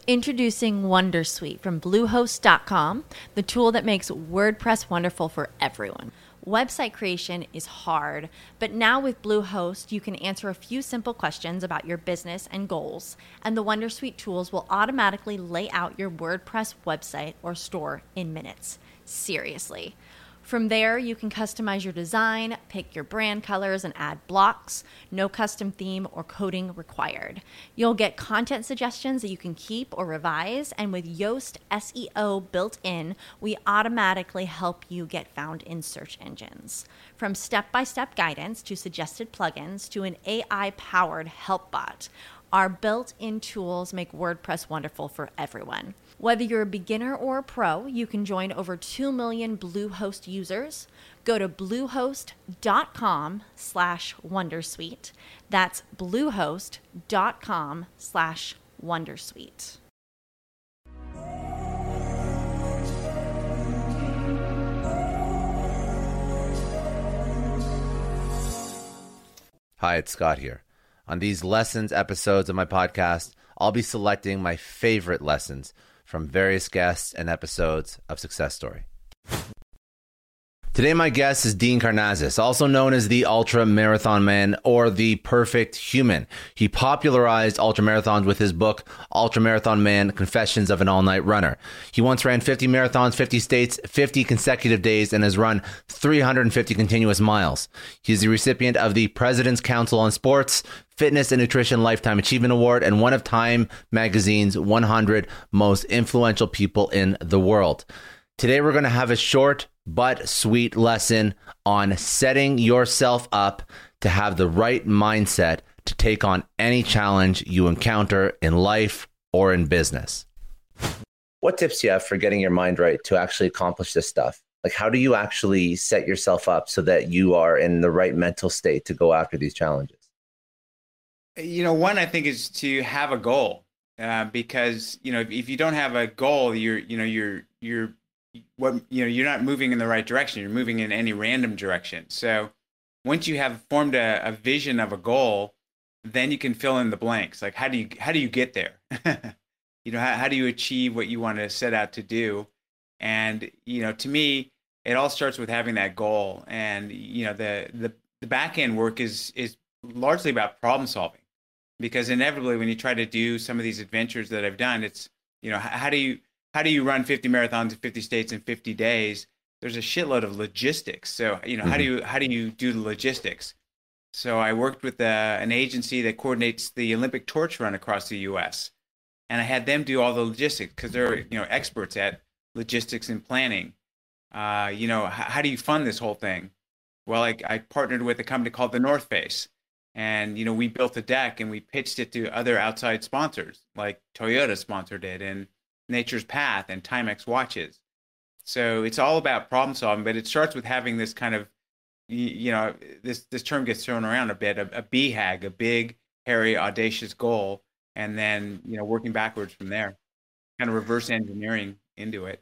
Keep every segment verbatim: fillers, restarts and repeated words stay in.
Introducing Wondersuite from Bluehost dot com, the tool that makes WordPress wonderful for everyone. Website creation is hard, but now with Bluehost, you can answer a few simple questions about your business and goals, and the Wondersuite tools will automatically lay out your WordPress website or store in minutes. Seriously. From there, you can customize your design, pick your brand colors, and add blocks. No custom theme or coding required. You'll get content suggestions that you can keep or revise, and with Yoast S E O built in, we automatically help you get found in search engines. From step-by-step guidance to suggested plugins to an A I-powered help bot, our built-in tools make WordPress wonderful for everyone. Whether you're a beginner or a pro, you can join over two million Bluehost users. Go to bluehost.com slash Wondersuite. That's bluehost.com slash Wondersuite. Hi, it's Scott here. On these lessons episodes of my podcast, I'll be selecting my favorite lessons from various guests and episodes of Success Story. Today, my guest is Dean Karnazes, also known as the Ultra Marathon Man or the Perfect Human. He popularized ultramarathons with his book, Ultra Marathon Man, Confessions of an All-Night Runner. He once ran fifty marathons, fifty states, fifty consecutive days, and has run three hundred fifty continuous miles. He is the recipient of the President's Council on Sports, Fitness and Nutrition Lifetime Achievement Award, and one of Time Magazine's one hundred most influential people in the world. Today, we're going to have a short but sweet lesson on setting yourself up to have the right mindset to take on any challenge you encounter in life or in business. What tips do you have for getting your mind right to actually accomplish this stuff? Like, how do you actually set yourself up so that you are in the right mental state to go after these challenges? You know, one, I think, is to have a goal, uh, because, you know, if, if you don't have a goal, you're, you know, you're, you're, what, you know, you're not moving in the right direction. You're moving in any random direction. So once you have formed a, a vision of a goal, then you can fill in the blanks. Like, how do you, how do you get there? You know, how, how do you achieve what you want to set out to do? And, you know, to me, it all starts with having that goal. And, you know, the, the, the back end work is, is largely about problem solving. Because inevitably, when you try to do some of these adventures that I've done, it's, you know, how do you how do you run fifty marathons in fifty states in fifty days? There's a shitload of logistics. So, you know, mm-hmm. how do you how do you do the logistics? So I worked with uh, an agency that coordinates the Olympic torch run across the U S, and I had them do all the logistics because they're, you know, experts at logistics and planning. Uh, you know, how, how do you fund this whole thing? Well, I, I partnered with a company called the North Face. And, you know, we built a deck and we pitched it to other outside sponsors, like Toyota sponsored it, and Nature's Path and Timex watches. So it's all about problem solving, but it starts with having this kind of, you know, this, this term gets thrown around a bit, a, a B HAG, a big, hairy, audacious goal, and then, you know, working backwards from there, kind of reverse engineering into it.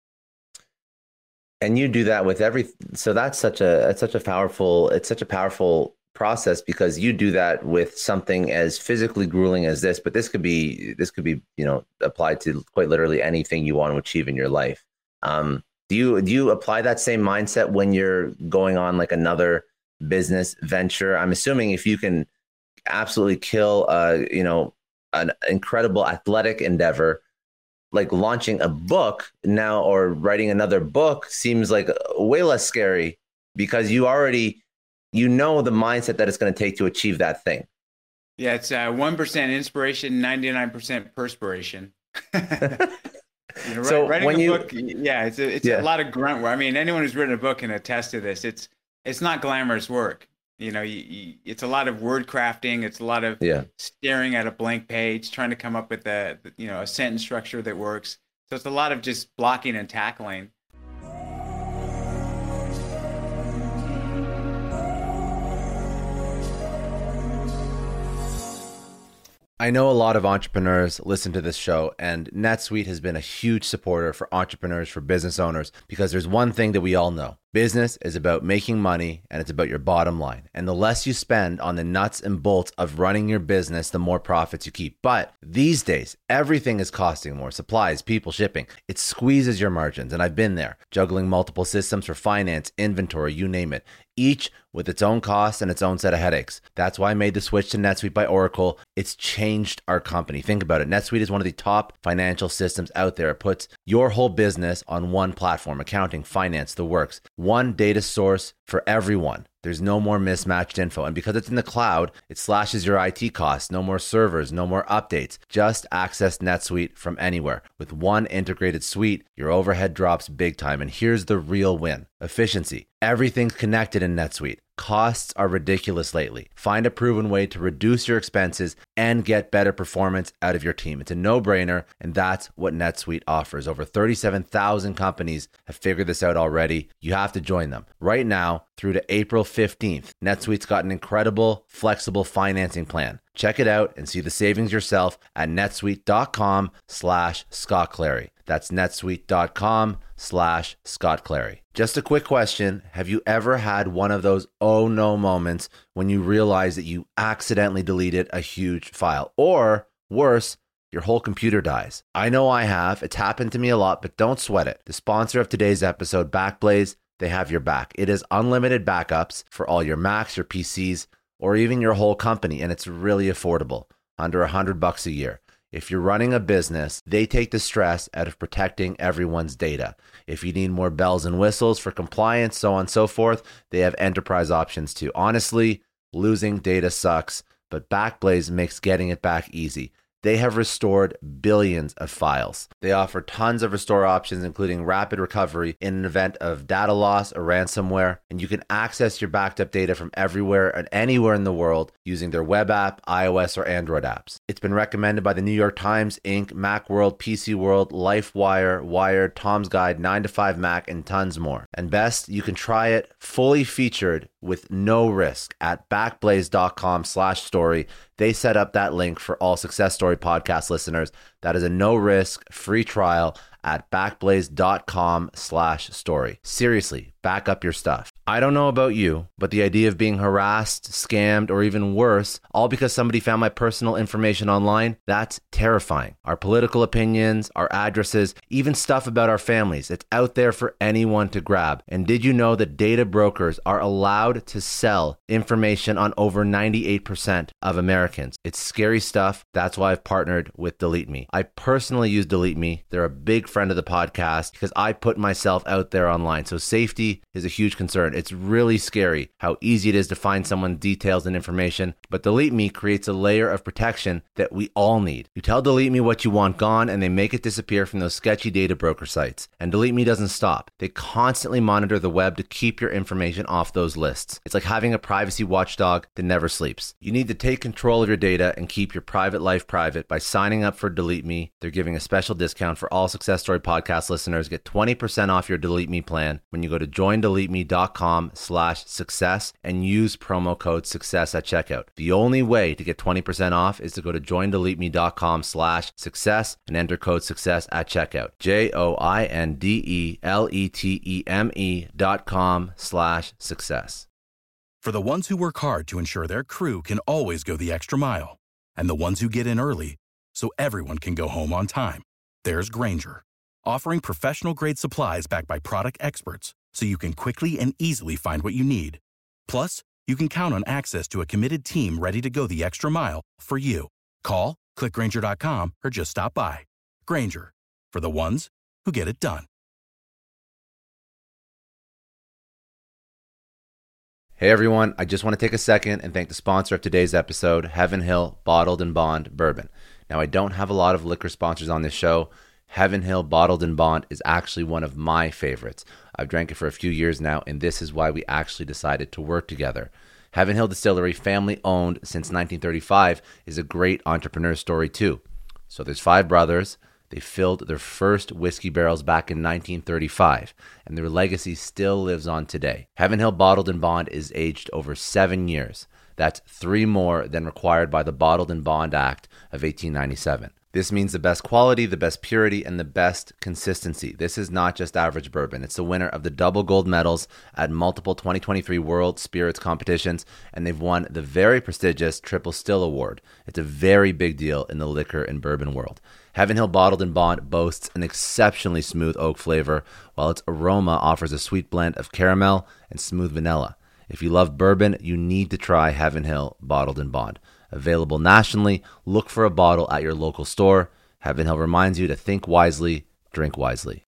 And you do that with every, so that's such a, it's such a powerful, it's such a powerful process, because you do that with something as physically grueling as this, but this could be, this could be, you know, applied to quite literally anything you want to achieve in your life. Um, do you, do you apply that same mindset when you're going on like another business venture? I'm assuming if you can absolutely kill, uh, you know, an incredible athletic endeavor, like launching a book now or writing another book seems like way less scary, because you already, you know, the mindset that it's going to take to achieve that thing. Yeah, it's uh, one percent inspiration, ninety-nine percent perspiration. You know, so writing when a you, book, yeah, it's a, it's yeah. a lot of grunt work. I mean, anyone who's written a book can attest to this. It's it's not glamorous work. You know, you, you, it's a lot of word crafting. It's a lot of yeah. staring at a blank page, trying to come up with a, you know, a sentence structure that works. So it's a lot of just blocking and tackling. I know a lot of entrepreneurs listen to this show, and NetSuite has been a huge supporter for entrepreneurs, for business owners, because there's one thing that we all know. Business is about making money, and it's about your bottom line. And the less you spend on the nuts and bolts of running your business, the more profits you keep. But these days, everything is costing more. Supplies, people, shipping. It squeezes your margins. And I've been there, juggling multiple systems for finance, inventory, you name it, each with its own costs and its own set of headaches. That's why I made the switch to NetSuite by Oracle. It's changed our company. Think about it. NetSuite is one of the top financial systems out there. It puts your whole business on one platform, accounting, finance, the works. One data source for everyone. There's no more mismatched info. And because it's in the cloud, it slashes your I T costs. No more servers, no more updates. Just access NetSuite from anywhere. With one integrated suite, your overhead drops big time. And here's the real win. Efficiency. Everything's connected in NetSuite. Costs are ridiculous lately. Find a proven way to reduce your expenses and get better performance out of your team. It's a no-brainer, and that's what NetSuite offers. Over thirty-seven thousand companies have figured this out already. You have to join them. Right now, through to April fifteenth, NetSuite's got an incredible, flexible financing plan. Check it out and see the savings yourself at netsuite.com slash Scott Clary. That's netsuite.com slash Scott Clary. Just a quick question. Have you ever had one of those oh no moments when you realize that you accidentally deleted a huge file? Or worse, your whole computer dies. I know I have. It's happened to me a lot, but don't sweat it. The sponsor of today's episode, Backblaze, they have your back. It is unlimited backups for all your Macs, your P Cs, or even your whole company, and it's really affordable, under a hundred bucks a year. If you're running a business, they take the stress out of protecting everyone's data. If you need more bells and whistles for compliance, so on and so forth, they have enterprise options too. Honestly, losing data sucks, but Backblaze makes getting it back easy. They have restored billions of files. They offer tons of restore options, including rapid recovery in an event of data loss or ransomware. And you can access your backed up data from everywhere and anywhere in the world using their web app, iOS, or Android apps. It's been recommended by the New York Times, Incorporated, Macworld, P C World, LifeWire, Wired, Tom's Guide, nine to five Mac, and tons more. And best, you can try it fully featured with no risk at backblaze.com slash story. They set up that link for all Success Story podcast listeners. That is a no-risk, free trial at backblaze.com slash story. Seriously, back up your stuff. I don't know about you, but the idea of being harassed, scammed, or even worse, all because somebody found my personal information online, that's terrifying. Our political opinions, our addresses, even stuff about our families, it's out there for anyone to grab. And did you know that data brokers are allowed to sell information on over ninety-eight percent of Americans? It's scary stuff. That's why I've partnered with Delete Me. I personally use Delete Me. They're a big friend of the podcast because I put myself out there online. So safety is a huge concern. It's really scary how easy it is to find someone's details and information, but Delete Me creates a layer of protection that we all need. You tell Delete Me what you want gone, and they make it disappear from those sketchy data broker sites. And Delete Me doesn't stop. They constantly monitor the web to keep your information off those lists. It's like having a privacy watchdog that never sleeps. You need to take control of your data and keep your private life private by signing up for Delete Me. They're giving a special discount for all Success Story podcast listeners. Get twenty percent off your Delete Me plan when you go to join delete me dot com slash success and use promo code success at checkout. The only way to get twenty percent off is to go to join delete me dot com slash success and enter code success at checkout. J O I N D E L E T E M E dot com slash success. For the ones who work hard to ensure their crew can always go the extra mile, and the ones who get in early so everyone can go home on time, there's Grainger, offering professional-grade supplies backed by product experts so you can quickly and easily find what you need. Plus, you can count on access to a committed team ready to go the extra mile for you. Call, click Grainger dot com, or just stop by. Grainger, for the ones who get it done. Hey everyone, I just want to take a second and thank the sponsor of today's episode, Heaven Hill Bottled and Bond Bourbon. Now, I don't have a lot of liquor sponsors on this show. Heaven Hill Bottled and Bond is actually one of my favorites. I've drank it for a few years now, and this is why we actually decided to work together. Heaven Hill Distillery, family owned since nineteen thirty-five, is a great entrepreneur story too. So there's five brothers. They filled their first whiskey barrels back in nineteen thirty-five, and their legacy still lives on today. Heaven Hill Bottled and Bond is aged over seven years. That's three more than required by the Bottled and Bond Act of eighteen ninety-seven. This means the best quality, the best purity, and the best consistency. This is not just average bourbon. It's the winner of the double gold medals at multiple twenty twenty-three World Spirits competitions, and they've won the very prestigious Triple Still Award. It's a very big deal in the liquor and bourbon world. Heaven Hill Bottled and Bond boasts an exceptionally smooth oak flavor, while its aroma offers a sweet blend of caramel and smooth vanilla. If you love bourbon, you need to try Heaven Hill Bottled and Bond. Available nationally, look for a bottle at your local store. Heaven Hill reminds you to think wisely, drink wisely.